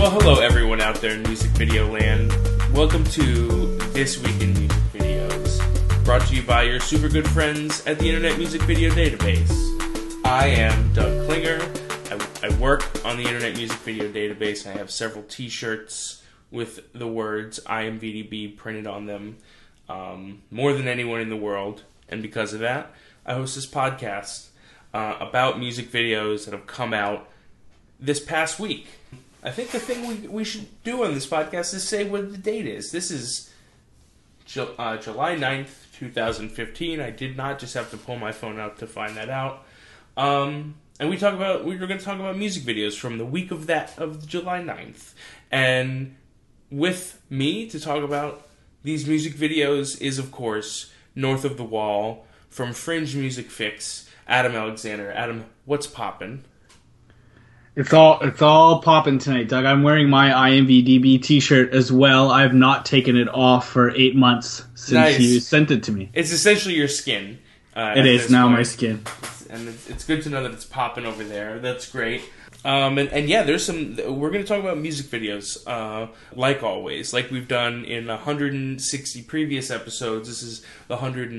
Well, hello everyone out there in music video land. Welcome to This Week in Music Videos, brought to you by your super good friends at the Internet Music Video Database. I am Doug Klinger. I work on the Internet Music Video Database. I have several t-shirts with the words IMVDB printed on them, more than anyone in the world. And because of that, I host this podcast about music videos that have come out this past week. I think the thing we should do on this podcast is say what the date is. This is July 9th, 2015. I did not just have to pull my phone out to find that out. And we're going to talk about music videos from the week of July 9th. And with me to talk about these music videos is, of course, North of the Wall from Fringe Music Fix, Adam Alexander. Adam, what's poppin'? It's all popping tonight, Doug. I'm wearing my IMVDB t-shirt as well. I have not taken it off for 8 months since you sent it to me. It's essentially your skin. It is now my skin. And it's good to know that it's popping over there. That's great. And yeah, we're going to talk about music videos, like always. Like we've done in 160 previous episodes. This is the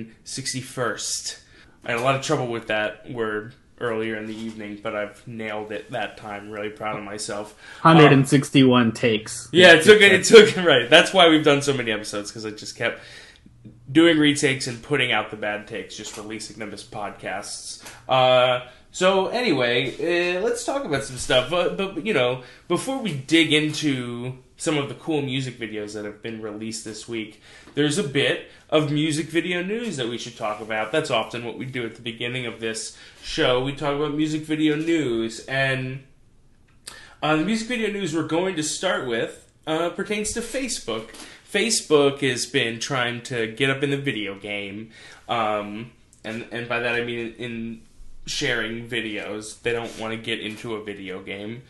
161st. I had a lot of trouble with that word earlier in the evening, but I've nailed it that time. Really proud of myself. 161 takes. Yeah, it took right. That's why we've done so many episodes, because I just kept doing retakes and putting out the bad takes, just releasing them as podcasts. So anyway, let's talk about some stuff. But before we dig into some of the cool music videos that have been released this week, there's a bit of music video news that we should talk about. That's often what we do at the beginning of this show. We talk about music video news, and the music video news we're going to start with pertains to Facebook. Facebook has been trying to get up in the video game, and by that I mean in sharing videos. They don't want to get into a video game.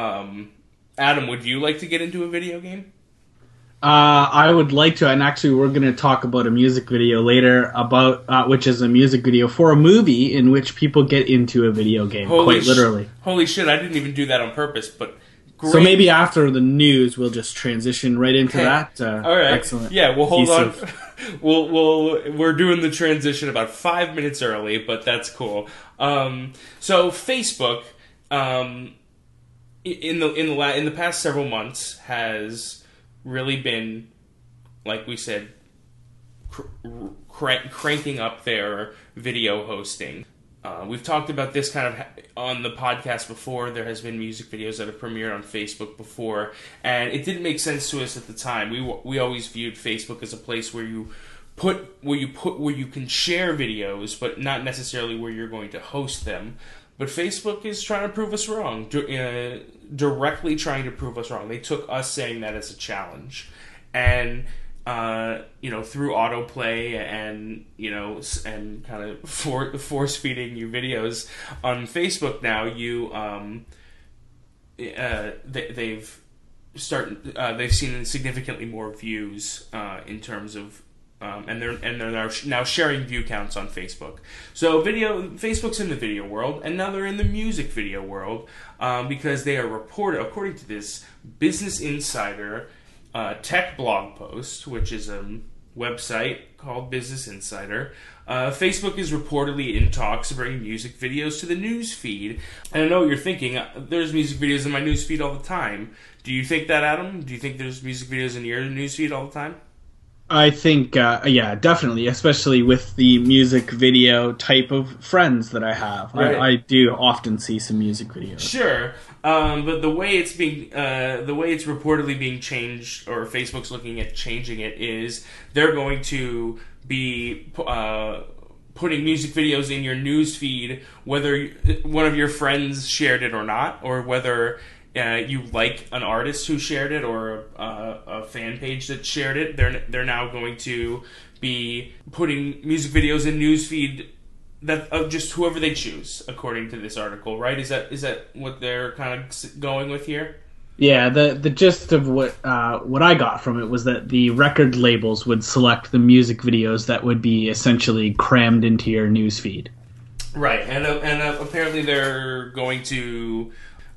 Adam, would you like to get into a video game? I would like to, and actually we're going to talk about a music video later, about which is a music video for a movie in which people get into a video game, quite literally. Holy shit, I didn't even do that on purpose, but great. So maybe after the news, we'll just transition right into that. All right. Excellent. Yeah, we'll hold on. We're doing the transition about 5 minutes early, but that's cool. So Facebook, in the past several months, has really been, like we said, cranking up their video hosting. We've talked about this kind of on the podcast before. There has been music videos that have premiered on Facebook before, and it didn't make sense to us at the time. We always viewed Facebook as a place where you can share videos, but not necessarily where you're going to host them. But Facebook is trying to prove us wrong, directly trying to prove us wrong. They took us saying that as a challenge, and through autoplay and and kind of force feeding you videos on Facebook now, they've seen significantly more views in terms of. And they're now sharing view counts on Facebook. So Facebook's in the video world, and now they're in the music video world because they are reported, according to this Business Insider tech blog post, which is a website called Business Insider. Facebook is reportedly in talks to bring music videos to the news feed. And I know what you're thinking. There's music videos in my news feed all the time. Do you think that, Adam? Do you think there's music videos in your news feed all the time? I think, yeah, definitely, especially with the music video type of friends that I have. Right. I do often see some music videos. Sure, but the way it's reportedly being changed, or Facebook's looking at changing it, is they're going to be putting music videos in your news feed, whether one of your friends shared it or not, or whether you like an artist who shared it or a fan page that shared it. They're now going to be putting music videos in newsfeed that of just whoever they choose, according to this article. Right? Is that what they're kind of going with here? Yeah. The gist of what I got from it was that the record labels would select the music videos that would be essentially crammed into your newsfeed. Right, and apparently they're going to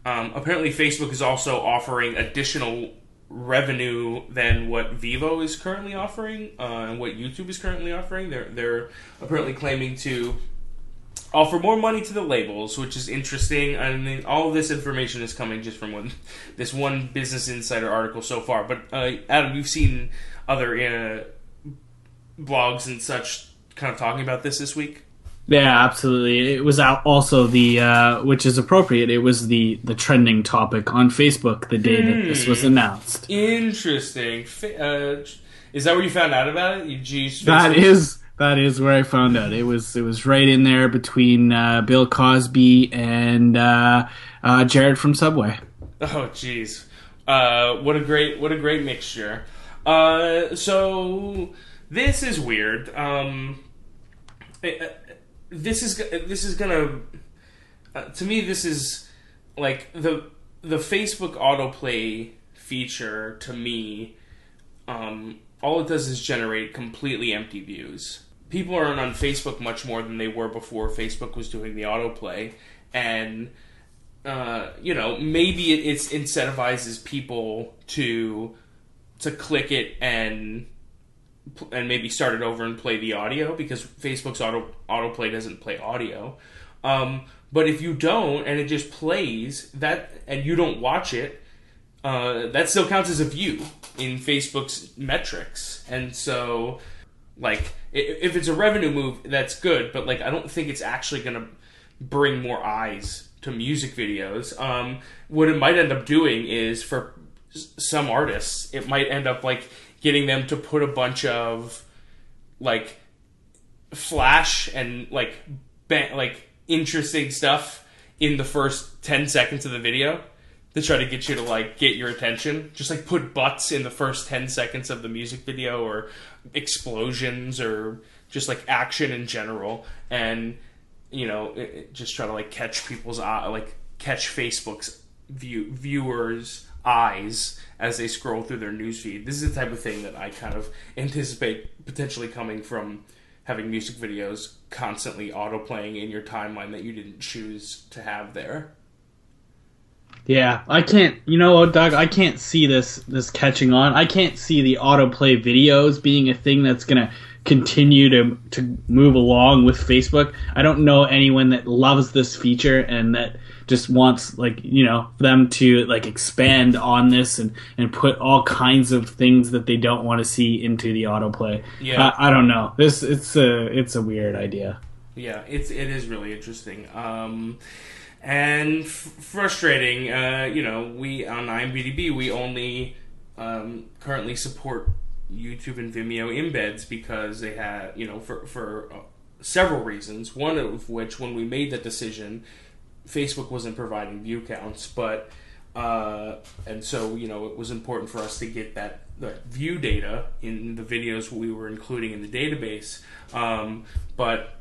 Apparently, Facebook is also offering additional revenue than what Vivo is currently offering and what YouTube is currently offering. They're apparently claiming to offer more money to the labels, which is interesting. I mean, all of this information is coming just from this one Business Insider article so far. But Adam, you've seen other blogs and such kind of talking about this week? Yeah, absolutely. It was also which is appropriate, it was the trending topic on Facebook the day that this was announced. Interesting. Is that where you found out about it? That is where I found out. It was right in there between Bill Cosby and Jared from Subway. Oh, jeez. What a great mixture. So this is weird. This is gonna to me. This is like the Facebook autoplay feature. To me, all it does is generate completely empty views. People aren't on Facebook much more than they were before Facebook was doing the autoplay, and maybe it incentivizes people to click it and maybe start it over and play the audio, because Facebook's autoplay doesn't play audio. But if you don't, and it just plays that, and you don't watch it, that still counts as a view in Facebook's metrics. And so, like, if it's a revenue move, that's good. But like, I don't think it's actually going to bring more eyes to music videos. What it might end up doing is, for some artists, it might end up like getting them to put a bunch of like flash and like interesting stuff in the first 10 seconds of the video to try to get you to like get your attention. Just like put butts in the first 10 seconds of the music video, or explosions, or just like action in general, and just try to like catch people's eye, like catch Facebook's viewers' eyes as they scroll through their newsfeed. This is the type of thing that I kind of anticipate potentially coming from having music videos constantly autoplaying in your timeline that you didn't choose to have there. Yeah, I can't, Doug, I can't see this catching on. I can't see the autoplay videos being a thing that's going to continue to move along with Facebook. I don't know anyone that loves this feature and that just wants them to like expand on this and put all kinds of things that they don't want to see into the autoplay. Yeah, I don't know. It's a weird idea. Yeah, it is really interesting. And frustrating. We on IMDb we only currently support YouTube and Vimeo embeds because they had, for several reasons. One of which, when we made that decision, Facebook wasn't providing view counts, but and so it was important for us to get that view data in the videos we were including in the database. But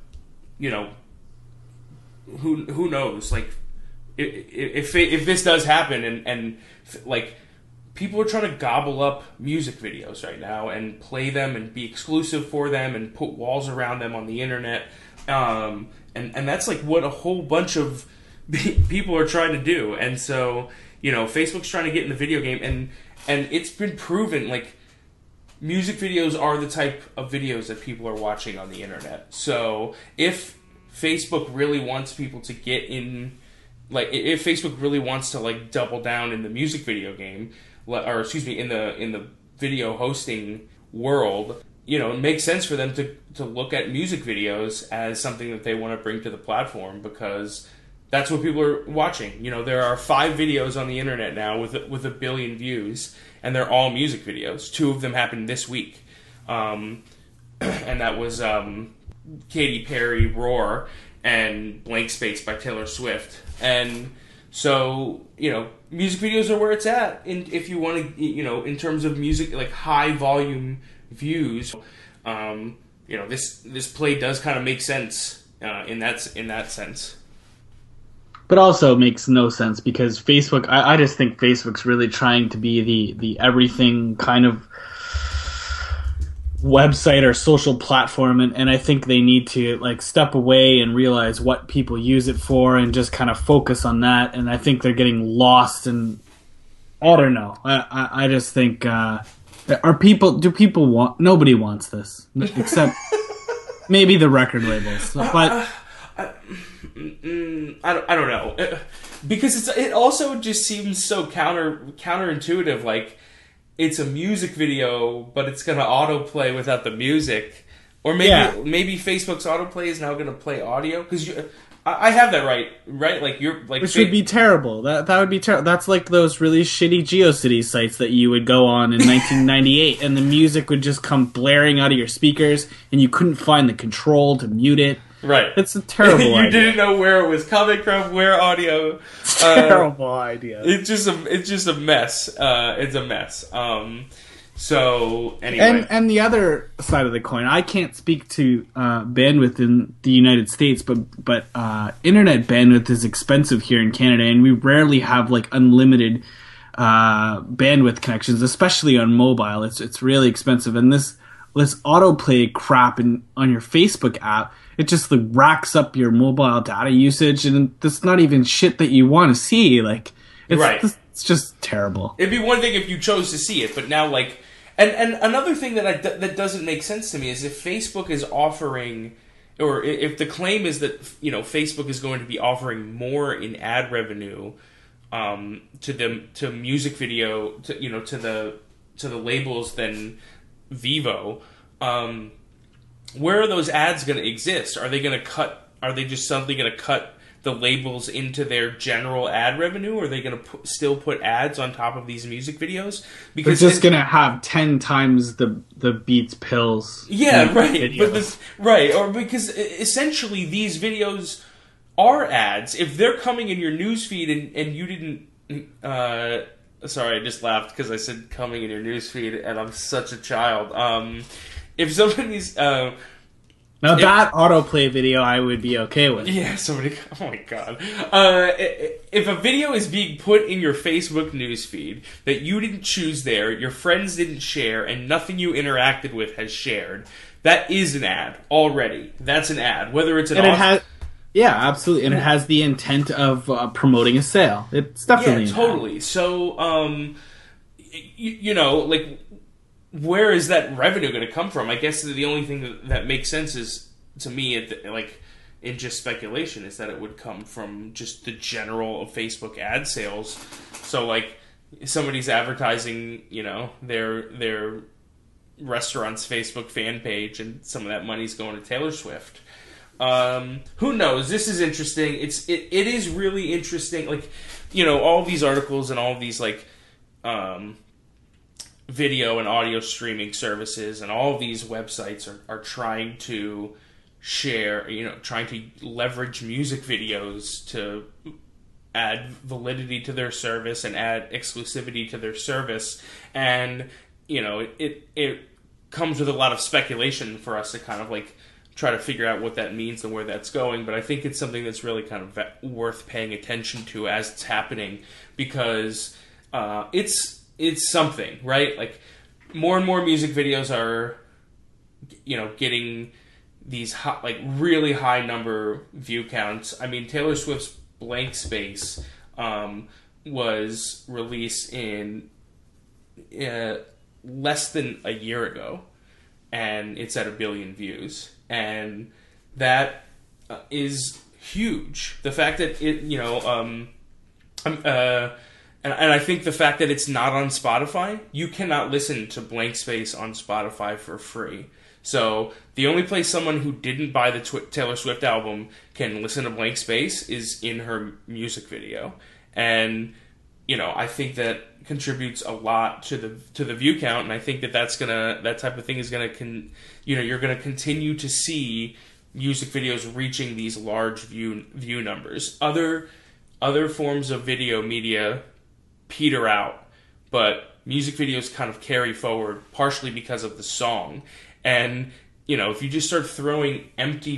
who knows? Like, if this does happen, and like, people are trying to gobble up music videos right now and play them and be exclusive for them and put walls around them on the internet, and that's like what a whole bunch of people are trying to do. And so Facebook's trying to get in the video game, and it's been proven like music videos are the type of videos that people are watching on the internet. So if Facebook really wants people to get in, like, if Facebook really wants to like double down in the music video game, or excuse me, in the video hosting world, it makes sense for them to look at music videos as something that they want to bring to the platform, because that's what people are watching. There are 5 videos on the internet now with 1 billion views, and they're all music videos. 2 of them happened this week, and that was Katy Perry, Roar, and Blank Space by Taylor Swift. And so, music videos are where it's at. If you want to, in terms of music, like high volume views, this play does kind of make sense in that sense. But also makes no sense because Facebook, I just think Facebook's really trying to be the everything kind of website or social platform, and I think they need to like step away and realize what people use it for and just kind of focus on that. And I think they're getting lost, and I don't know. I just think do people want, nobody wants this except maybe the record labels, but I don't know, because it also just seems so counterintuitive. Like, it's a music video, but it's gonna autoplay without the music, or maybe Facebook's autoplay is now gonna play audio, because I have that right? Like, you're like, which would be terrible. That would be terrible. That's like those really shitty GeoCities sites that you would go on in 1998, and the music would just come blaring out of your speakers, and you couldn't find the control to mute it. Right. It's a terrible you idea. didn't know where it was coming from, where audio. Terrible idea. It's just a mess. It's a mess. So anyway, and the other side of the coin, I can't speak to bandwidth in the United States, but internet bandwidth is expensive here in Canada, and we rarely have like unlimited bandwidth connections, especially on mobile. It's really expensive, and this autoplay crap on your Facebook app, it just like racks up your mobile data usage, and that's not even shit that you want to see. Like, it's just terrible. It'd be one thing if you chose to see it, but now, like, and another thing that doesn't make sense to me is if Facebook is offering, or if the claim is that, you know, Facebook is going to be offering more in ad revenue to music video, to the labels than Vivo. Where are those ads going to exist? Are they just suddenly going to cut the labels into their general ad revenue, or are they going to still put ads on top of these music videos? Because they're just going to have 10 times the Beats Pills. Yeah, right. But or because essentially these videos are ads. If they're coming in your newsfeed and you didn't, sorry, I just laughed because I said coming in your newsfeed, and I'm such a child. If somebody's that autoplay video I would be okay with. Yeah, somebody. Oh my god! If a video is being put in your Facebook newsfeed that you didn't choose there, your friends didn't share, and nothing you interacted with has shared, that is an ad already. That's an ad, whether it's an. Yeah, absolutely, and it has the intent of promoting a sale. It's definitely totally. So, you know, like, where is that revenue going to come from? I guess the only thing that makes sense is, to me, like, in just speculation, is that it would come from just the general Facebook ad sales. So, like, somebody's advertising, you know, their restaurant's Facebook fan page, and some of that money's going to Taylor Swift. Who knows? This is interesting. It is really interesting. Like, you know, all these articles and all these, like, video and audio streaming services and all of these websites are trying to share, you know, trying to leverage music videos to add validity to their service and add exclusivity to their service. And, you know, it comes with a lot of speculation for us to kind of, like, try to figure out what that means and where that's going. But I think it's something that's really kind of worth paying attention to as it's happening, because it's something, right? Like, more and more music videos are, you know, getting these really high number view counts. I mean, Taylor Swift's Blank Space was released in less than a year ago, and it's at 1 billion views, and that is huge. The fact that it, you know, and I think the fact that it's not on Spotify, you cannot listen to Blank Space on Spotify for free. So the only place someone who didn't buy the Taylor Swift album can listen to Blank Space is in her music video. And, you know, I think that contributes a lot to the view count, and I think that that type of thing is gonna you're gonna continue to see music videos reaching these large view numbers. Other forms of video media peter out, but music videos kind of carry forward, partially because of the song. And, you know, if you just start throwing empty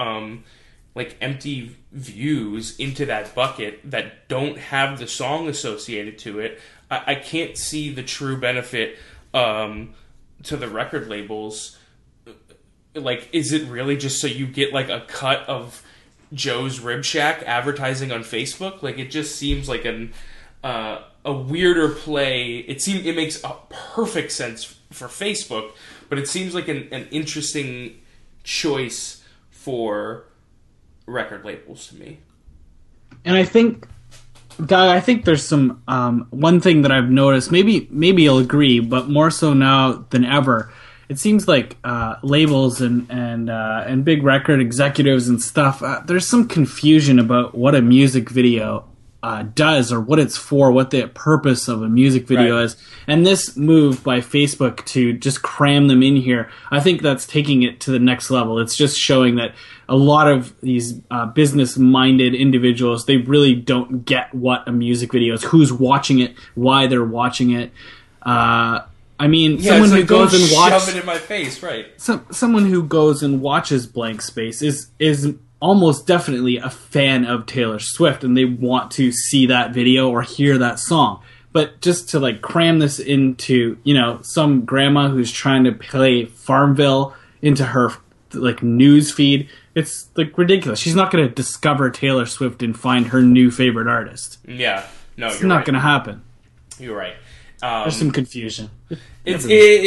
views into that bucket that don't have the song associated to it, I can't see the true benefit to the record labels, like, is it really just so you get like a cut of Joe's Rib Shack advertising on Facebook? Like, it just seems like a weirder play. It makes a perfect sense for Facebook, but it seems like an interesting choice for record labels to me. And I think, Doug, there's some one thing that I've noticed. Maybe you'll agree, but more so now than ever, it seems like labels and big record executives and stuff. There's some confusion about what a music video does, or what it's for, what the purpose of a music video is. And this move by Facebook to just cram them in here, I think that's taking it to the next level. It's just showing that a lot of these business-minded individuals, they really don't get what a music video is, who's watching it, why they're watching it. I mean, someone who goes and watches, shove it in my face, right? Someone who goes and watches Blank Space is almost definitely a fan of Taylor Swift, and they want to see that video or hear that song. But just to like cram this into, some grandma who's trying to play Farmville into her like news feed, it's like ridiculous. She's not going to discover Taylor Swift and find her new favorite artist. Yeah, no, it's not going to happen. You're right. There's some confusion. It's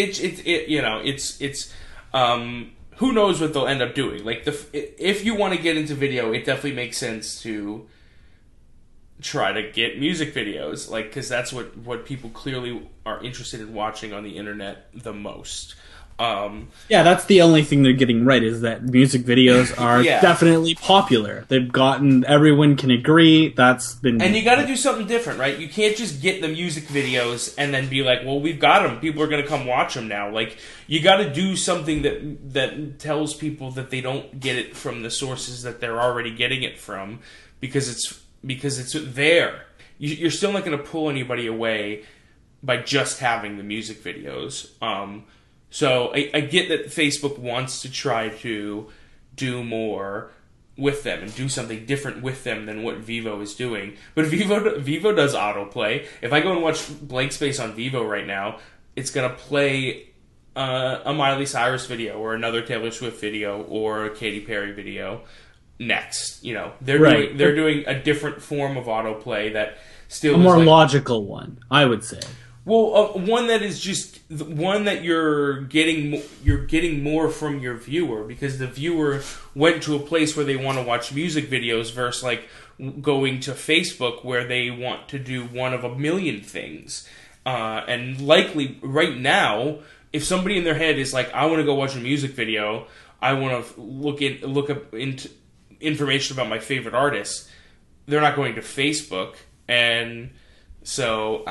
who knows what they'll end up doing. Like, if you want to get into video, it definitely makes sense to try to get music videos, like, because that's what people clearly are interested in watching on the internet the most. That's the only thing they're getting right, is that music videos are definitely popular. Everyone can agree that's been... And you got to do something different, right? You can't just get the music videos and then be like, well, we've got them. People are going to come watch them now. Like, you got to do something that tells people that they don't get it from the sources that they're already getting it from, because it's there. You're still not going to pull anybody away by just having the music videos. So I get that Facebook wants to try to do more with them and do something different with them than what Vevo is doing. But Vevo does autoplay. If I go and watch Blank Space on Vevo right now, it's going to play a Miley Cyrus video or another Taylor Swift video or a Katy Perry video next. They're doing a different form of autoplay that still a more logical one, I would say. Well, one that is just one that you're getting more from your viewer, because the viewer went to a place where they want to watch music videos versus like going to Facebook where they want to do one of a million things. And likely right now, if somebody in their head is like, I want to go watch a music video, I want to look up into information about my favorite artists, they're not going to Facebook. And so,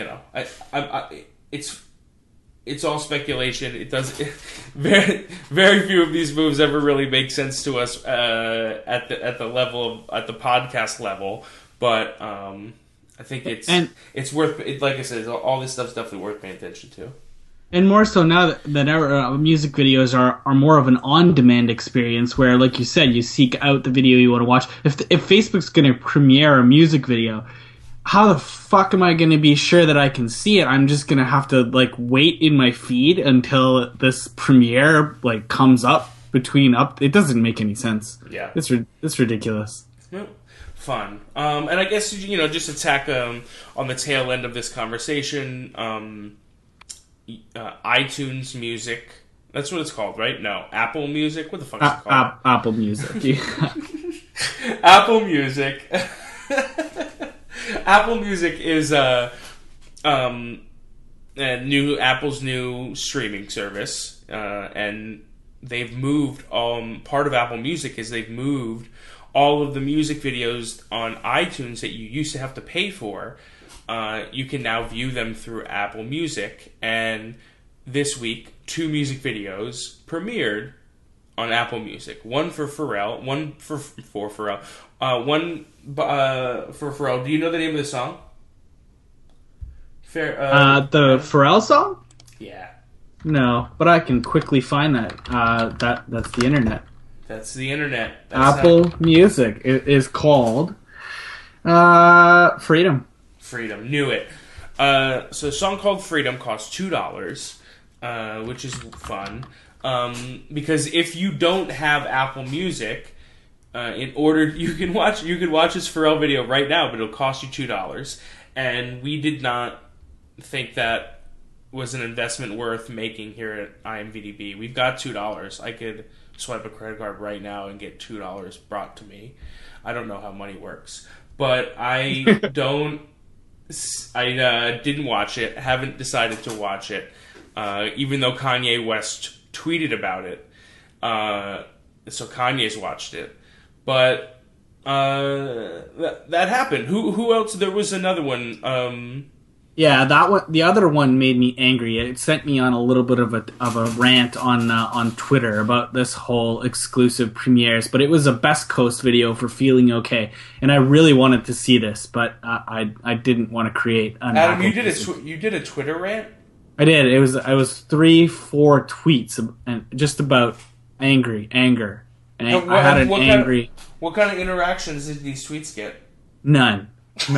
it's all speculation. It does very, very few of these moves ever really make sense to us at the level at the podcast level. But I think it's worth it. Like I said, all this stuff's definitely worth paying attention to. And more so now that ever, music videos are more of an on-demand experience where, like you said, you seek out the video you want to watch. If Facebook's going to premiere a music video, how the fuck am I going to be sure that I can see it? I'm just going to have to like wait in my feed until this premiere like comes up It doesn't make any sense. Yeah, it's ridiculous. Yep. Fun. And I guess just to tack on the tail end of this conversation, iTunes Music. That's what it's called, right? No, Apple Music. What the fuck is it called? Apple Music. Yeah. Apple Music. Apple Music is Apple's new streaming service, and they've moved. Part of Apple Music is they've moved all of the music videos on iTunes that you used to have to pay for. You can now view them through Apple Music, and this week 2 music videos premiered on Apple Music. One for Pharrell, one for Pharrell. One for Pharrell. Do you know the name of the song? The Pharrell song? Yeah. No, but I can quickly find that. That's the internet. That's the internet. Apple Music. It is called Freedom. Freedom. Knew it. So a song called Freedom costs $2. which is fun. Because if you don't have Apple Music, you can watch this Pharrell video right now, but it'll cost you $2. And we did not think that was an investment worth making here at IMVDB. We've got $2. I could swipe a credit card right now and get $2 brought to me. I don't know how money works, but I didn't watch it. Haven't decided to watch it, even though Kanye West tweeted about it. So Kanye's watched it, but that happened. Who else? There was another one. Yeah, that one. The other one made me angry. It sent me on a little bit of a rant on Twitter about this whole exclusive premieres. But it was a Best Coast video for Feeling Okay, and I really wanted to see this, but I didn't want to create an. Adam, you did a Twitter rant. I did. It was 3-4 tweets and just about anger, and I had an angry. What kind of interactions did these tweets get? None.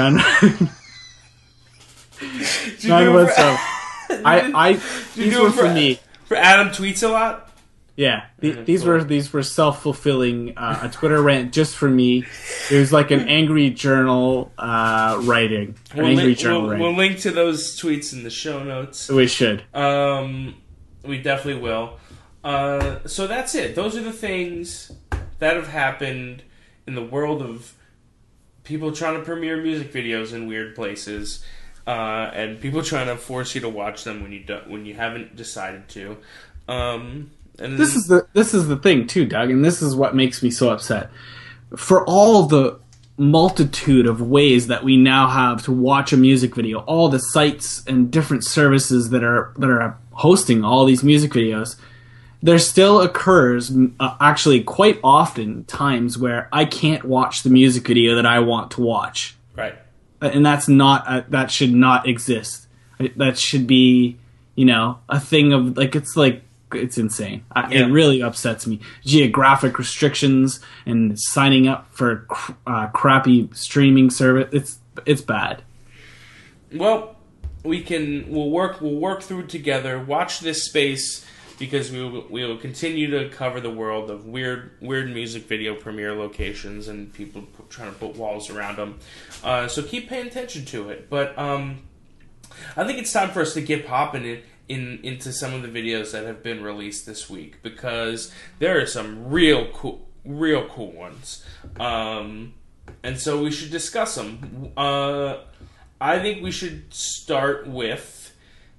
None whatsoever. These were for me. For Adam tweets a lot. Yeah, these were self-fulfilling. A Twitter rant just for me. It was like an angry journal writing. We'll link to those tweets in the show notes. We should. We definitely will. So that's it. Those are the things that have happened in the world of people trying to premiere music videos in weird places. And people trying to force you to watch them when you haven't decided to. And this is the thing too, Doug, and this is what makes me so upset. For all the multitude of ways that we now have to watch a music video, all the sites and different services that are hosting all these music videos, there still occurs actually quite often times where I can't watch the music video that I want to watch. Right. And that's not that should not exist. That should be, a thing of it's insane. It really upsets me. Geographic restrictions and signing up for crappy streaming service. It's bad. Well, we'll work through it together. Watch this space because we will continue to cover the world of weird music video premiere locations and people trying to put walls around them. So keep paying attention to it. But I think it's time for us to get popping into some of the videos that have been released this week because there are some real cool ones. And so we should discuss them. I think we should start with.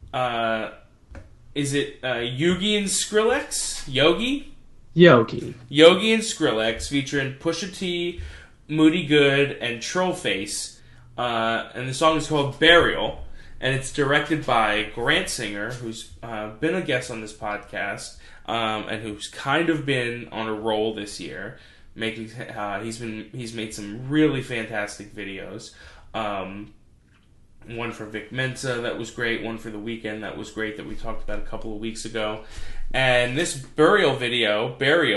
Is it Yogi and Skrillex? Yogi and Skrillex featuring Pusha T, Moody Good, and Trollface. And the song is called Burial. And it's directed by Grant Singer, who's been a guest on this podcast, and who's kind of been on a roll this year. He's made some really fantastic videos. One for Vic Mensa that was great. One for The Weeknd that was great that we talked about a couple of weeks ago. And this Burial video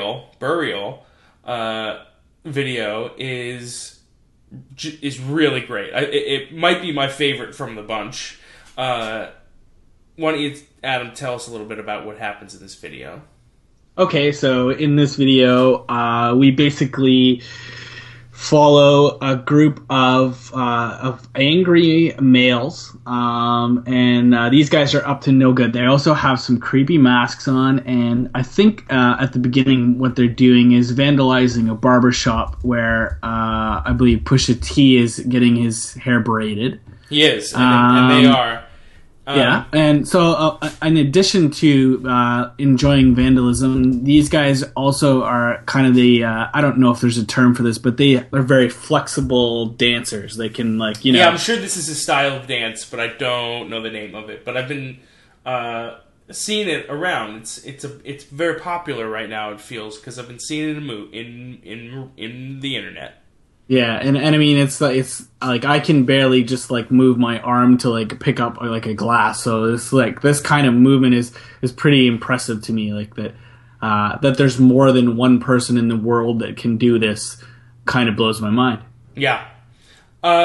is really great. It might be my favorite from the bunch. Why don't you, Adam, tell us a little bit about what happens in this video? Okay, so in this video, we basically follow a group of angry males, and these guys are up to no good. They also have some creepy masks on, and I think at the beginning what they're doing is vandalizing a barbershop where I believe Pusha T is getting his hair braided. He is, and they are. Yeah, and so in addition to enjoying vandalism, these guys also are kind of the, I don't know if there's a term for this, but they're very flexible dancers. They can, Yeah, I'm sure this is a style of dance, but I don't know the name of it. But I've been seeing it around. It's very popular right now, it feels, because I've been seeing it in the internet. Yeah, and I mean it's like I can barely just move my arm to pick up a glass. So it's this kind of movement is pretty impressive to me. That there's more than one person in the world that can do this kind of blows my mind. Yeah.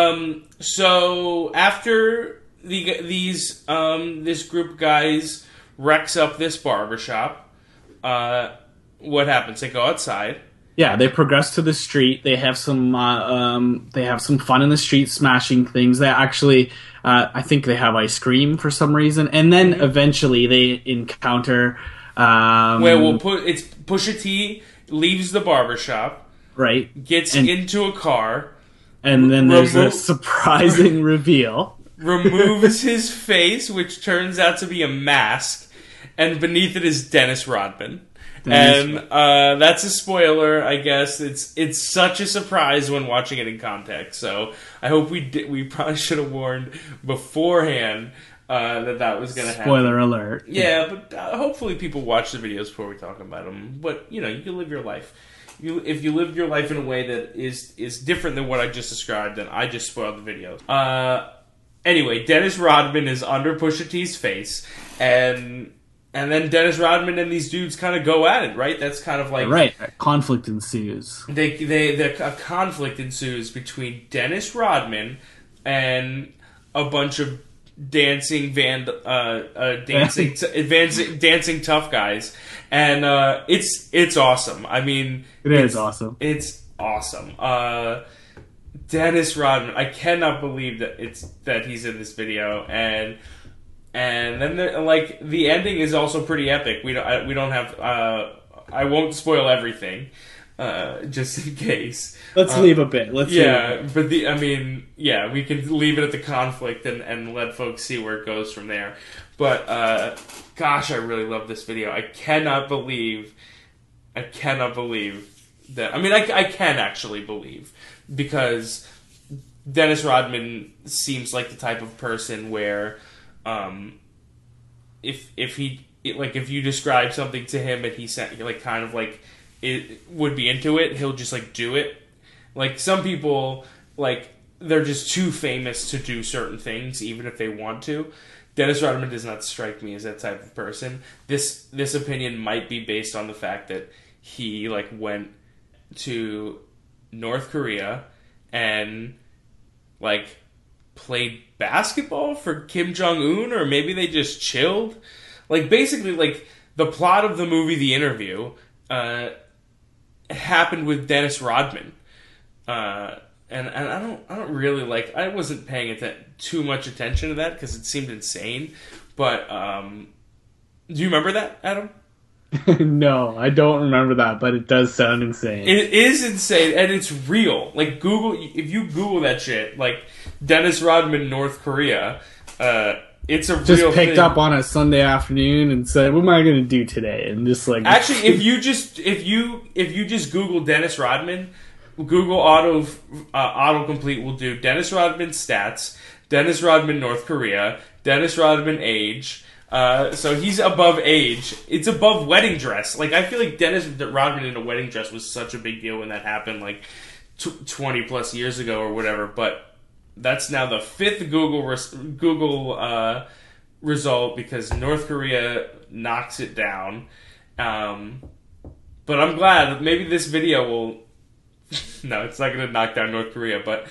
So after this group of guys wrecks up this barbershop. What happens? They go outside. Yeah, they progress to the street. They have some fun in the street, smashing things. They actually, I think they have ice cream for some reason, and then eventually they encounter. It's Pusha T leaves the barbershop, right? Gets into a car, and then there's a surprising reveal. Removes his face, which turns out to be a mask, and beneath it is Dennis Rodman. That's a spoiler, I guess. It's such a surprise when watching it in context. So I hope we probably should have warned beforehand that was going to happen. Spoiler alert. Yeah, but hopefully people watch the videos before we talk about them. But you can live your life. If you live your life in a way that is different than what I just described, then I just spoiled the videos. Anyway, Dennis Rodman is under Pusha T's face, and then Dennis Rodman and these dudes kind of go at it, right? That's kind of like... Right, a conflict ensues. A conflict ensues between Dennis Rodman and a bunch of dancing tough guys, and it's awesome. I mean, it's awesome. It's awesome. Dennis Rodman, I cannot believe that he's in this video, and then the ending is also pretty epic. We don't have I won't spoil everything, just in case. Let's leave a bit. We can leave it at the conflict and let folks see where it goes from there. But gosh, I really love this video. I cannot believe that. I mean, I can actually believe, because Dennis Rodman seems like the type of person where, if you describe something to him and he said kind of like it would be into it, he'll just like do it. Like some people, like they're just too famous to do certain things, even if they want to. Dennis Rodman does not strike me as that type of person. This opinion might be based on the fact that he went to North Korea and played basketball for Kim Jong-un, or maybe they just chilled. Basically, the plot of the movie The Interview happened with Dennis Rodman. And I don't really I wasn't paying too much attention to that because it seemed insane. But do you remember that, Adam? No, I don't remember that, but it does sound insane. It is insane, and it's real. If you Google that shit, Dennis Rodman, North Korea, it's a just real thing. Just picked up on a Sunday afternoon and said, "What am I going to do today?" And just actually, if you just Google Dennis Rodman, Google autocomplete will do Dennis Rodman stats, Dennis Rodman North Korea, Dennis Rodman age. So he's above age. It's above wedding dress. I feel like Dennis Rodman in a wedding dress was such a big deal when that happened 20 plus years ago or whatever. But that's now the 5th Google result because North Korea knocks it down. But I'm glad. Maybe this video will... No, it's not going to knock down North Korea, but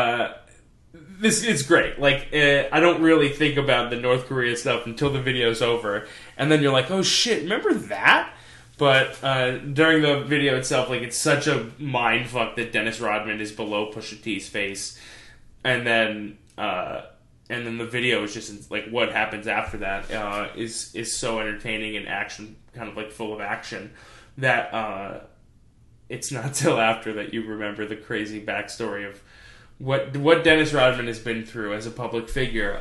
it's great. I don't really think about the North Korea stuff until the video's over, and then you're like, oh shit, remember that? But during the video itself, it's such a mindfuck that Dennis Rodman is below Pusha T's face, and then the video is just what happens after that is so entertaining and action, kind of full of action, that it's not till after that you remember the crazy backstory of what Dennis Rodman has been through as a public figure.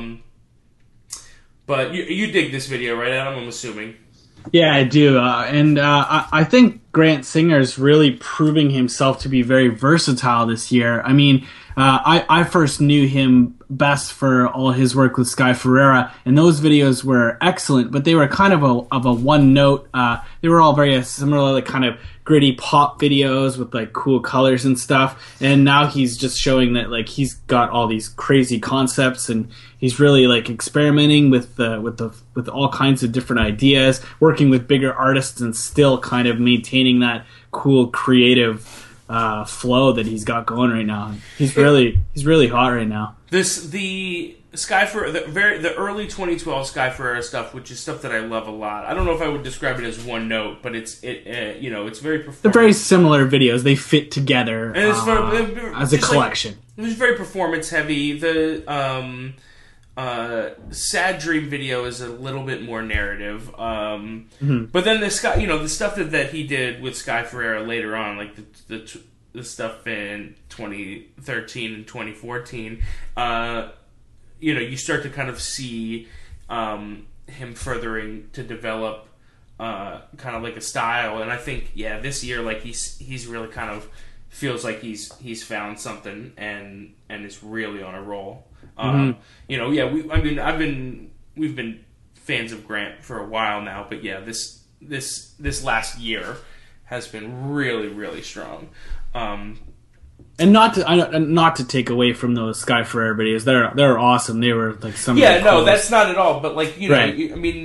But you dig this video, right, Adam? I'm assuming. Yeah, I do. I think Grant Singer's really proving himself to be very versatile this year. I mean, I first knew him best for all his work with Sky Ferreira, and those videos were excellent, but they were kind of a one note. They were all very similar, kind of gritty pop videos with cool colors and stuff. And now he's just showing that he's got all these crazy concepts, and he's really experimenting with all kinds of different ideas, working with bigger artists, and still kind of maintaining that cool creative flow that he's got going right now. He's really hot right now. The the early 2012 Sky Ferreira stuff, which is stuff that I love a lot. I don't know if I would describe it as one note, but it's very performance. They're very similar videos. They fit together and it's as a collection. It was very performance heavy. The Sad Dream video is a little bit more narrative. But then the stuff that he did with Sky Ferreira later on, like the stuff in 2013 and 2014, you start to kind of see him furthering to develop kind of like a style. And I think, this year, like he's really kind of feels like he's found something and is really on a roll. We've been fans of Grant for a while now, but this last year has been really, really strong. And not to take away from those Sky Ferreira videos, they're awesome. They were like some. Yeah, no, that's not at all. But like right.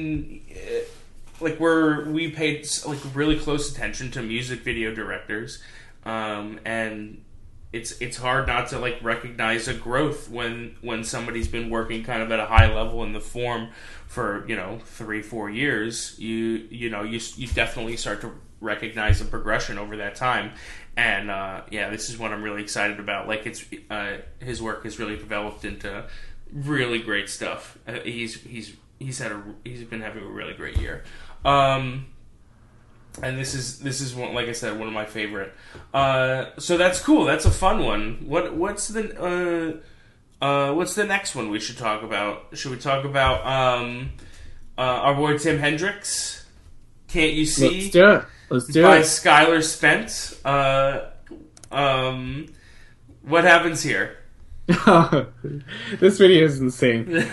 We paid like really close attention to music video directors, and it's hard not to like recognize a growth when somebody's been working kind of at a high level in the form for 3-4 years. You definitely start to recognize a progression over that time. And this is what I'm really excited about. Like his work has really developed into really great stuff. He's been having a really great year. And this is one, like I said, one of my favorite. So that's cool. That's a fun one. What's the next one we should talk about? Should we talk about our boy Tim Hendricks? Can't You See? Let's do it. By Skylar Spence. What happens here? This video is insane.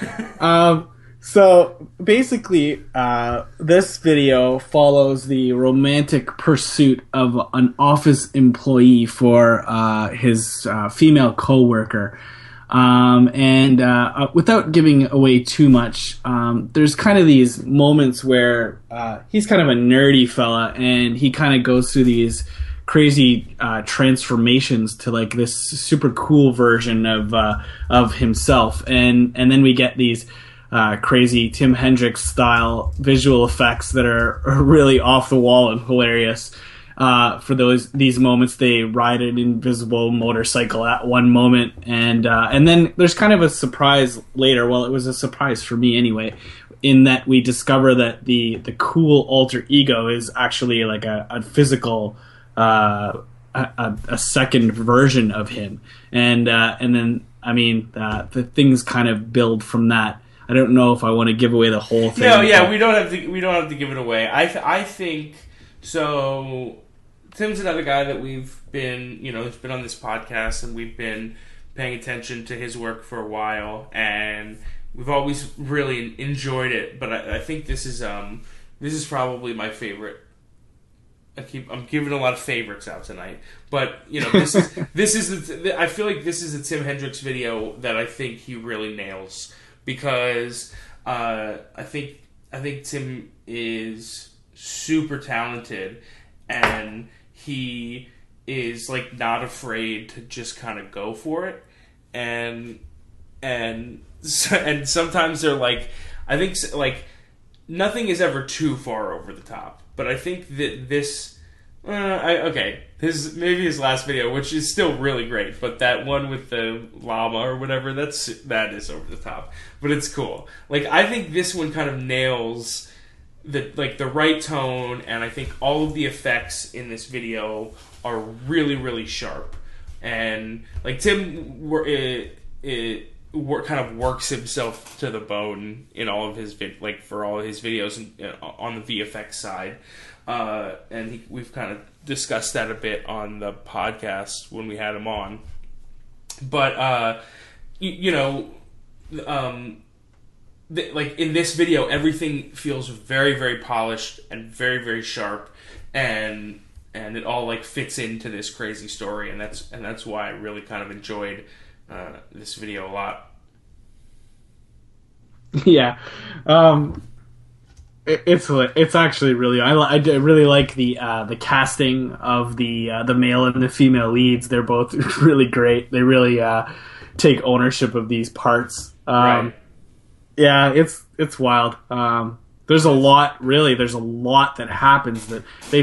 So basically, this video follows the romantic pursuit of an office employee for his female coworker. And without giving away too much, there's kind of these moments where he's kind of a nerdy fella, and he kind of goes through these crazy transformations to like this super cool version of himself, and then we get these crazy Tim Hendricks style visual effects that are really off the wall and hilarious. For these moments, they ride an invisible motorcycle at one moment, and then there's kind of a surprise later. Well, it was a surprise for me anyway, in that we discover that the cool alter ego is actually like a physical, a second version of him, and then the things kind of build from that. I don't know if I want to give away the whole thing. No, yeah, we don't have to give it away. I think so. Tim's another guy that we've been, has been on this podcast, and we've been paying attention to his work for a while, and we've always really enjoyed it. But I think this is probably my favorite. I'm giving a lot of favorites out tonight, but this is I feel like this is a Tim Hendricks video that I think he really nails, because I think Tim is super talented, and he is like not afraid to just kind of go for it, and sometimes they're like, I think like nothing is ever too far over the top, but I think that this maybe his last video, which is still really great, but that one with the llama or whatever, that is over the top, but it's cool. Like I think this one kind of nails the right tone, and I think all of the effects in this video are really, really sharp. And like Tim kind of works himself to the bone in all of his for all of his videos on the VFX side, and we've kind of discussed that a bit on the podcast when we had him on. But like in this video, everything feels very, very polished and very, very sharp, and it all like fits into this crazy story, and that's why I really kind of enjoyed this video a lot. Yeah, it's actually really I really like the casting of the male and the female leads. They're both really great. They really take ownership of these parts. Right. Yeah, it's wild. There's a lot that happens that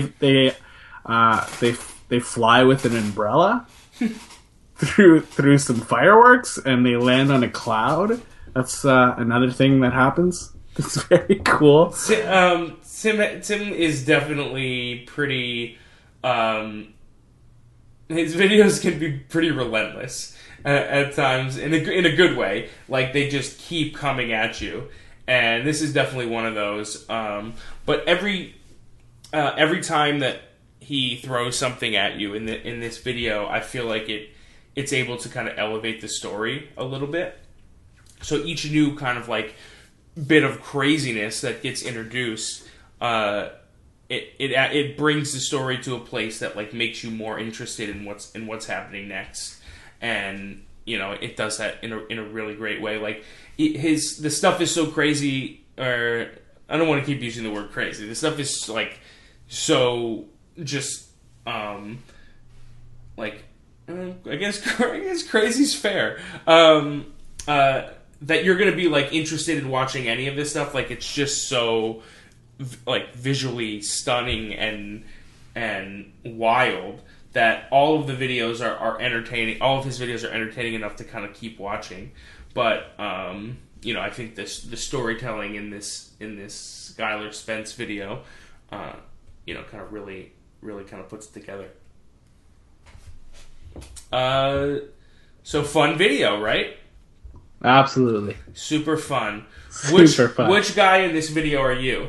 they fly with an umbrella through some fireworks and they land on a cloud. That's another thing that happens. It's very cool. Tim is definitely pretty. His videos can be pretty relentless at times in a good way. Like they just keep coming at you, and this is definitely one of those. But every time that he throws something at you in this video, I feel like it's able to kind of elevate the story a little bit. So each new kind of like bit of craziness that gets introduced, it brings the story to a place that like makes you more interested in what's happening next, and it does that in a really great way. Like the stuff is so crazy, or I don't want to keep using the word crazy. The stuff is like so just like I guess crazy's fair. That you're gonna be like interested in watching any of this stuff. Like it's just so like visually stunning and wild that all of the videos are entertaining. All of his videos are entertaining enough to kind of keep watching. But I think the storytelling in this Skylar Spence video, kind of really kind of puts it together. So fun video, right? Absolutely. Super fun. Super fun. Which guy in this video are you?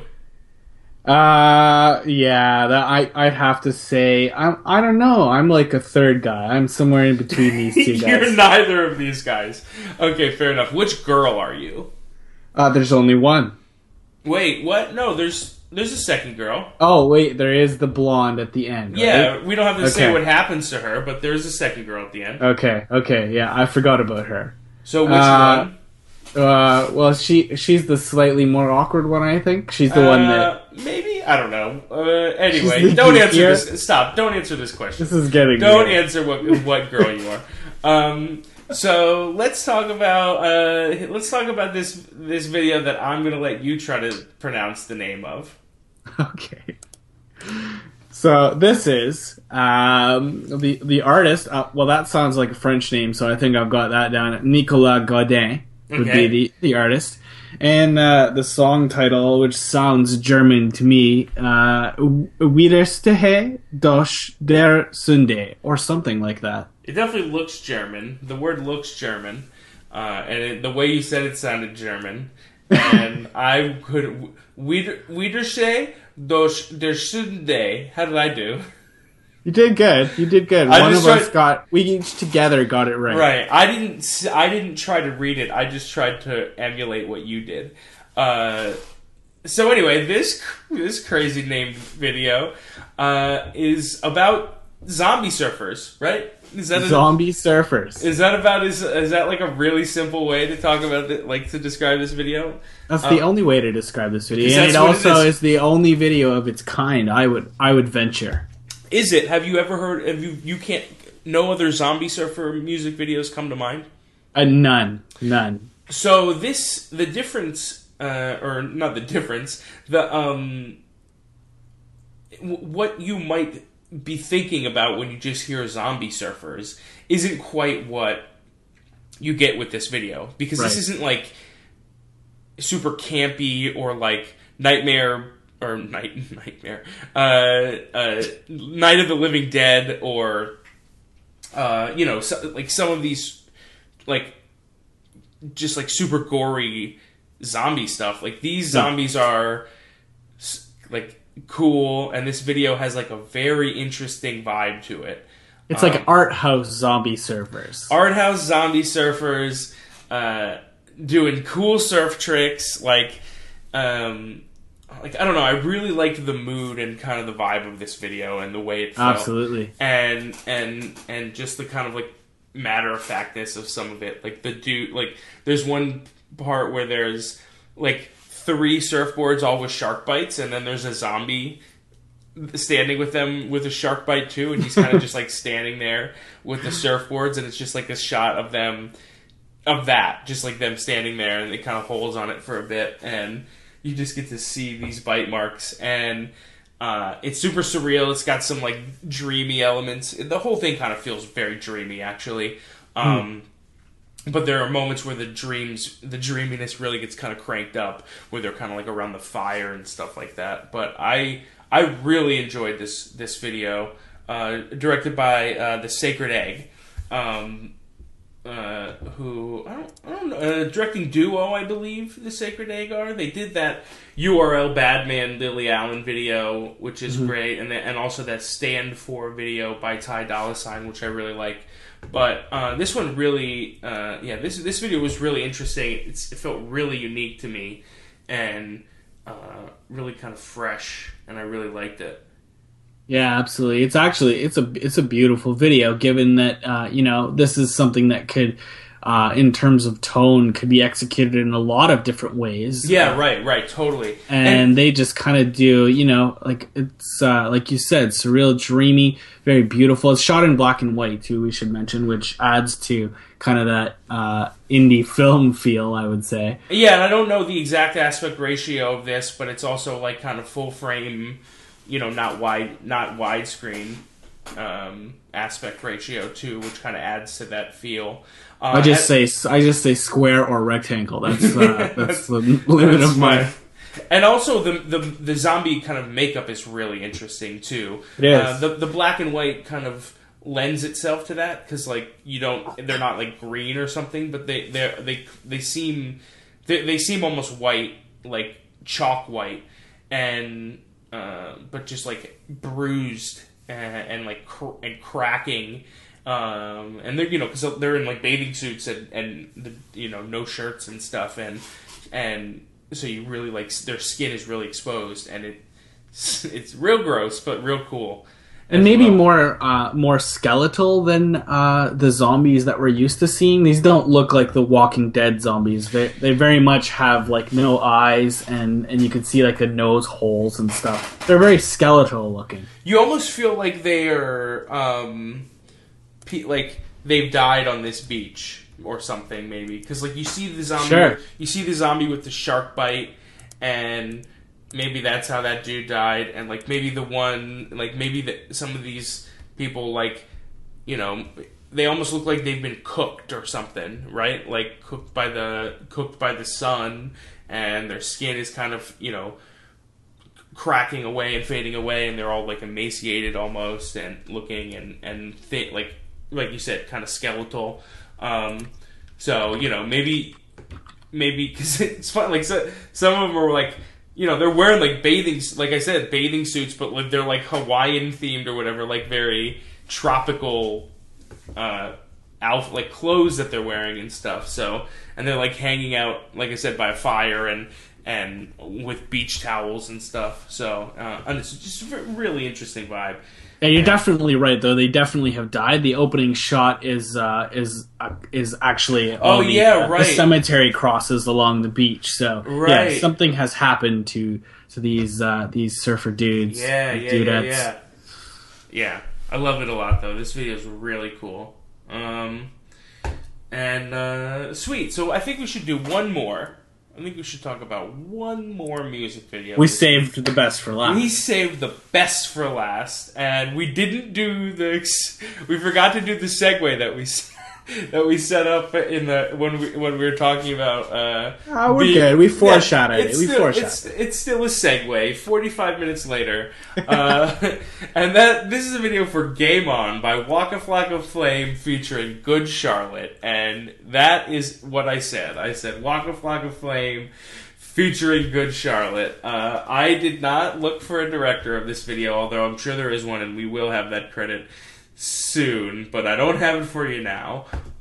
I'd have to say I don't know. I'm like a third guy. I'm somewhere in between these two guys. You're neither of these guys. Okay, fair enough. Which girl are you? There's only one. Wait, what? No, there's a second girl. Oh wait, there is the blonde at the end. Right? Yeah, we don't have to say what happens to her, but there's a second girl at the end. Okay, yeah, I forgot about her. So which one? Well, she's the slightly more awkward one, I think. She's the one that maybe, I don't know. Anyway, don't answer this. Stop. Don't answer this question. This is getting Don't answer what girl you are. So let's talk about this video that I'm gonna let you try to pronounce the name of. Okay. So this is the artist. Well, that sounds like a French name, so I think I've got that down. Nicolas Godin would be the artist, and the song title, which sounds German to me, Widerstehe durch der Sünde, or something like that. It definitely looks German. The word looks German, and the way you said it sounded German. And I could Widerstehe durch der Sünde. How did I do? You did good. One of us we each together got it right. Right. I didn't try to read it. I just tried to emulate what you did. So anyway, this crazy named video is about zombie surfers, right? Zombie surfers. Is that like a really simple way to talk about it, like to describe this video? That's the only way to describe this video, and it also is the only video of its kind. I would venture. Is it? Have you ever heard? You can't. No other zombie surfer music videos come to mind? None. So the difference, or not the difference, what you might be thinking about when you just hear zombie surfers isn't quite what you get with this video, because this isn't like super campy or like Nightmare Night of the Living Dead, or like some of these like just like super gory zombie stuff. Like these zombies are like cool, and this video has like a very interesting vibe to it. It's like art house zombie surfers. Art house zombie surfers doing cool surf tricks. Like I don't know. I really liked the mood and kind of the vibe of this video and the way it felt. Absolutely. And just the kind of like matter of factness of some of it. Like the dude, like there's one part where there's like 3 surfboards all with shark bites, and then there's a zombie standing with them with a shark bite too, and he's kind of just like standing there with the surfboards, and it's just like this shot of them of that, just like them standing there, and it kind of holds on it for a bit, and you just get to see these bite marks, and it's super surreal. It's got some like dreamy elements. The whole thing kind of feels very dreamy, actually. But there are moments where the dreaminess really gets kind of cranked up, where they're kind of like around the fire and stuff like that. But I really enjoyed this video, directed by The Sacred Egg, who I don't know, directing duo, I believe The Sacred Egg are. They did that URL Badman Lily Allen video, which is great, and also that Stand For video by Ty Dolla $ign, which I really like. But this one really, this video was really interesting. It felt really unique to me, and really kind of fresh, and I really liked it. Yeah, absolutely. It's a beautiful video, given that this is something that could, in terms of tone, could be executed in a lot of different ways. Yeah, right, totally. And they just kind of do, like it's like you said, surreal, dreamy, very beautiful. It's shot in black and white too, we should mention, which adds to kind of that indie film feel, I would say. Yeah, and I don't know the exact aspect ratio of this, but it's also like kind of full frame, not widescreen aspect ratio too, which kind of adds to that feel. I just say square or rectangle. That's the limit of my. And also the zombie kind of makeup is really interesting too. It is. The black and white kind of lends itself to that, because like they're not like green or something, but they seem almost white, like chalk white, and but just like bruised and cracking. And they're because they're in like bathing suits and no shirts and stuff, and so you really like their skin is really exposed, and it's real gross but real cool, and maybe more skeletal than the zombies that we're used to seeing. These don't look like the Walking Dead zombies. They very much have like no eyes, and you can see like the nose holes and stuff. They're very skeletal looking. You almost feel like they are like they've died on this beach or something, maybe, because like you see the zombie with the shark bite, and maybe that's how that dude died, and like maybe some of these people, like they almost look like they've been cooked or something, right? Like cooked by the sun, and their skin is kind of cracking away and fading away, and they're all like emaciated almost, and looking and thin, like you said, kind of skeletal. So maybe because it's fun. Like some of them are like they're wearing like bathing suits, but like they're like Hawaiian themed or whatever, like very tropical like clothes that they're wearing and stuff. So, and they're like hanging out, like I said, by a fire and with beach towels and stuff. So, and it's just a really interesting vibe. And you're definitely right, though. They definitely have died. The opening shot is actually the cemetery crosses along the beach. So yeah, something has happened to these surfer dudes. Yeah. I love it a lot, though. This video is really cool. Sweet. So I think we should do one more. I think we should talk about one more music video. We saved the best for last. We saved the best for last, and we didn't do we forgot to do the segue that we set up in when we were talking about. We're good. We foreshadowed it. It's still a segue. 45 minutes later, and this is a video for "Game On" by Waka Flocka Flame featuring Good Charlotte, and that is what I said. I said Waka Flocka Flame featuring Good Charlotte. I did not look for a director of this video, although I'm sure there is one, and we will have that credit soon, but I don't have it for you now.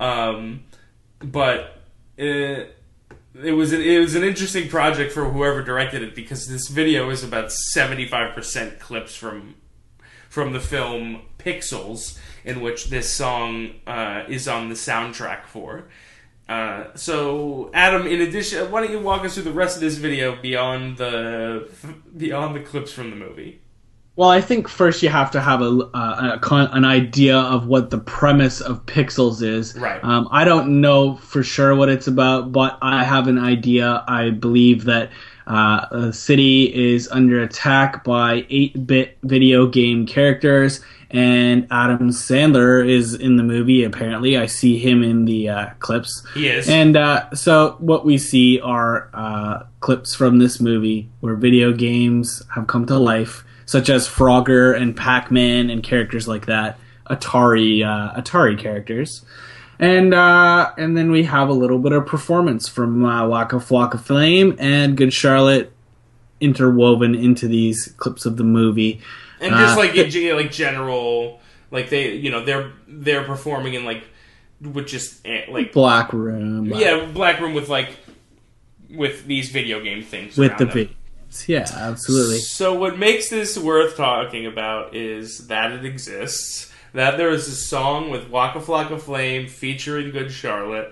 But it was an interesting project for whoever directed it, because this video is about 75% clips from the film Pixels, in which this song is on the soundtrack for. So Adam, in addition, why don't you walk us through the rest of this video beyond the clips from the movie? Well, I think first you have to have an idea of what the premise of Pixels is. Right. I don't know for sure what it's about, but I have an idea. I believe that the city is under attack by 8-bit video game characters, and Adam Sandler is in the movie, apparently. I see him in the clips. He is. And so what we see are clips from this movie where video games have come to life, such as Frogger and Pac-Man and characters like that, Atari characters, and then we have a little bit of performance from Waka Flocka Flame and Good Charlotte interwoven into these clips of the movie, and just like general, like they're performing in like with just like Black Room, Black Room with these video game things with the them. Yeah, absolutely. So what makes this worth talking about is that it exists, that there is a song with Waka Flocka Flame featuring Good Charlotte.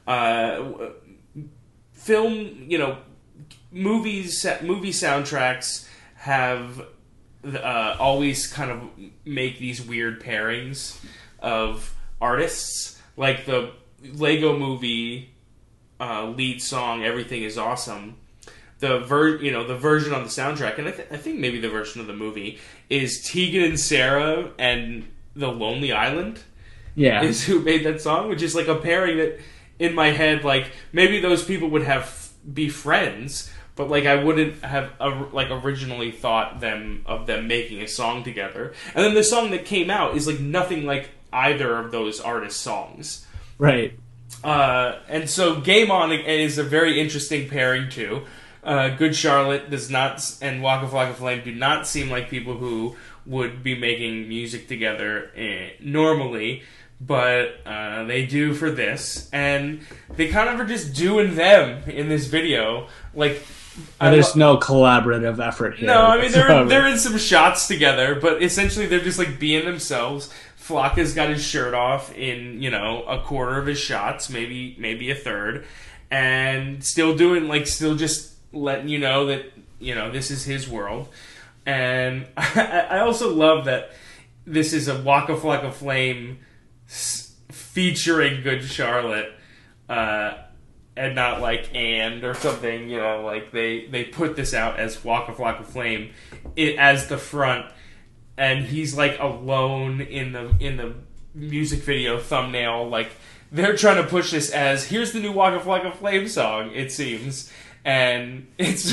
Movie soundtracks have always kind of make these weird pairings of artists. Like the Lego Movie lead song, Everything is Awesome. The version on the soundtrack, and I think maybe the version of the movie is Tegan and Sarah and The Lonely Island. Yeah, is who made that song, which is like a pairing that in my head, like maybe those people would be friends, but like I wouldn't have originally thought of them making a song together. And then the song that came out is like nothing like either of those artists' songs, right? And so Game On is a very interesting pairing too. Good Charlotte does not, and Waka Flocka Flame do not seem like people who would be making music together normally, but they do for this, and they kind of are just doing them in this video. Like, there's no collaborative effort here. No, I mean they're in some shots together, but essentially they're just like being themselves. Flocka's got his shirt off in a quarter of his shots, maybe a third, and still just letting you know that this is his world. And I also love that this is a Waka Flocka Flame featuring Good Charlotte, and not like or something. Like they put this out as Waka Flocka Flame as the front, and he's like alone in the music video thumbnail. Like they're trying to push this as here's the new Waka Flocka Flame song. It seems. And it's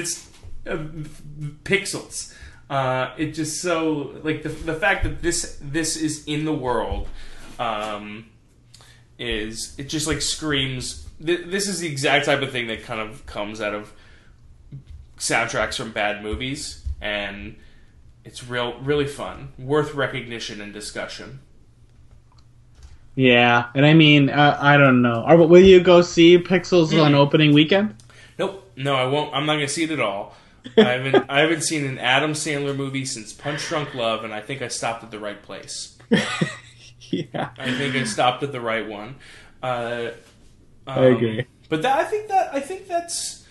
Pixels. It just so like the fact that this is in the world it just like screams. This is the exact type of thing that kind of comes out of soundtracks from bad movies, and it's really fun, worth recognition and discussion. Yeah, and I mean I don't know. Will you go see Pixels on opening weekend? Nope. No, I won't. I'm not going to see it at all. I haven't seen an Adam Sandler movie since Punch Drunk Love, and I think I stopped at the right place. Yeah, I think I stopped at the right one. I agree. But I think that's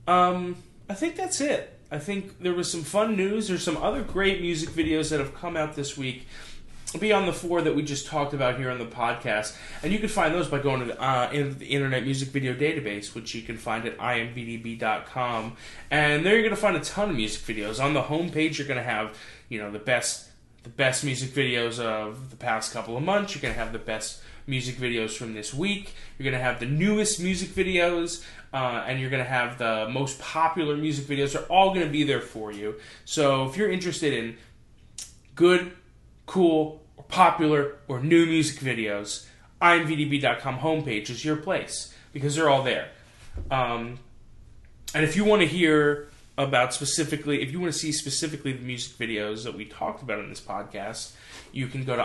it. I think there was some fun news. There's some other great music videos that have come out this week, beyond the 4 that we just talked about here on the podcast. And you can find those by going to the Internet Music Video Database, which you can find at imvdb.com. And there you're going to find a ton of music videos. On the homepage, you're going to have the best music videos of the past couple of months. You're going to have the best music videos from this week. You're going to have the newest music videos, and you're going to have the most popular music videos. They're all going to be there for you. So if you're interested in good, cool, or popular, or new music videos, imvdb.com homepage is your place, because they're all there. And if you want to hear about if you want to see specifically the music videos that we talked about in this podcast, you can go to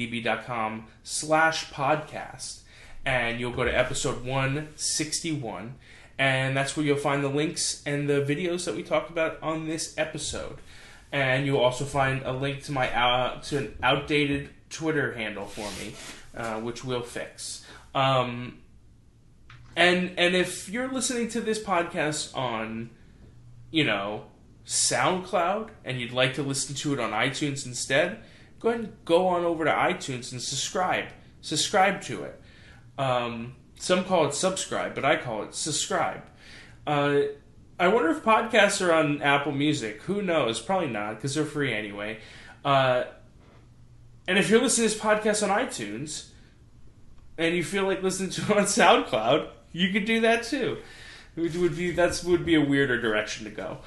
imvdb.com/podcast, and you'll go to episode 161, and that's where you'll find the links and the videos that we talked about on this episode. And you'll also find a link to my to an outdated Twitter handle for me, which we'll fix. And if you're listening to this podcast on, SoundCloud and you'd like to listen to it on iTunes instead, go ahead and go on over to iTunes and subscribe. Subscribe to it. Some call it subscribe, but I call it subscribe. I wonder if podcasts are on Apple Music. Who knows? Probably not, because they're free anyway. And if you're listening to this podcast on iTunes and you feel like listening to it on SoundCloud, you could do that too. That would be a weirder direction to go.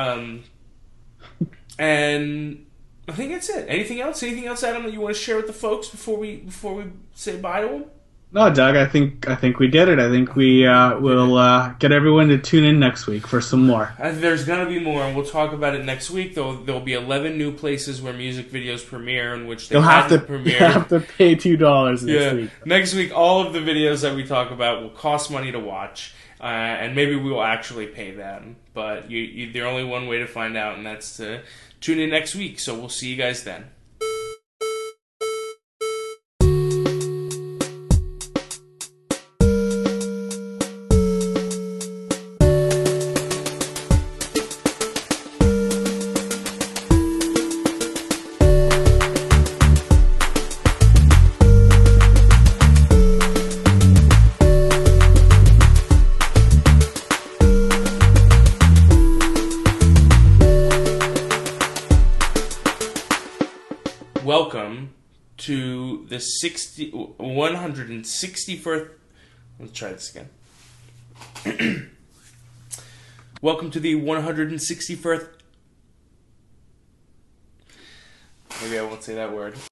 And I think that's it. Anything else? Anything else, Adam, that you want to share with the folks before we say bye to them? No, Doug, I think we did it. I think we will get everyone to tune in next week for some more. There's going to be more, and we'll talk about it next week. There'll be 11 new places where music videos premiere, in which you'll have to pay $2 this week. Next week, all of the videos that we talk about will cost money to watch, and maybe we will actually pay them. But there's only one way to find out, and that's to tune in next week. So we'll see you guys then. Welcome to the 161st. Let's try this again. Welcome to the 161st. Maybe I won't say that word.